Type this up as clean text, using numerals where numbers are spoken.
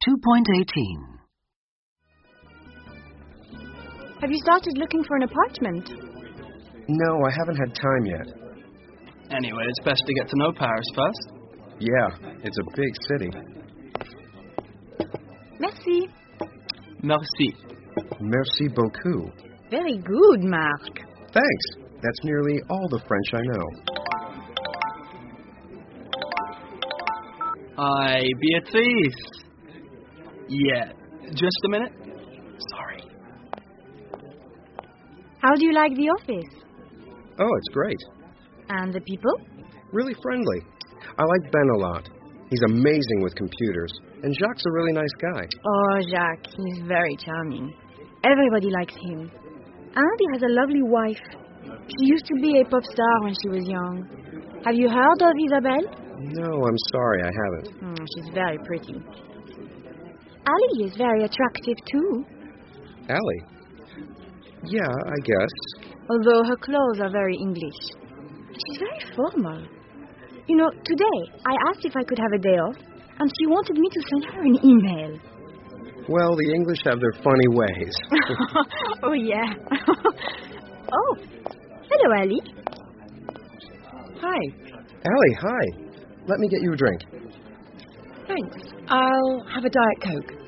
2.18. Have you started looking for an apartment? No, I haven't had time yet. Anyway, it's best to get to know Paris first. Yeah, it's a big city. Merci. Merci. Merci beaucoup. Very good, Marc. Thanks. That's nearly all the French I know. Hi, Beatrice. Yeah, just a minute. Sorry. How do you like the office? Oh, it's great. And the people? Really friendly. I like Ben a lot. He's amazing with computers. And Jacques' a really nice guy. Oh, Jacques, he's very charming. Everybody likes him. And he has a lovely wife. She used to be a pop star when she was young. Have you heard of Isabelle? No, I'm sorry, I haven't. She's very pretty. Ali is very attractive, too. Allie? Yeah, I guess. Although her clothes are very English. She's very formal. You know, today I asked if I could have a day off, and she wanted me to send her an email. Well, the English have their funny ways. Oh, yeah. Oh, hello, Ali. Hi. Allie, hi. Let me get you a drink. Thanks. I'll have a Diet Coke.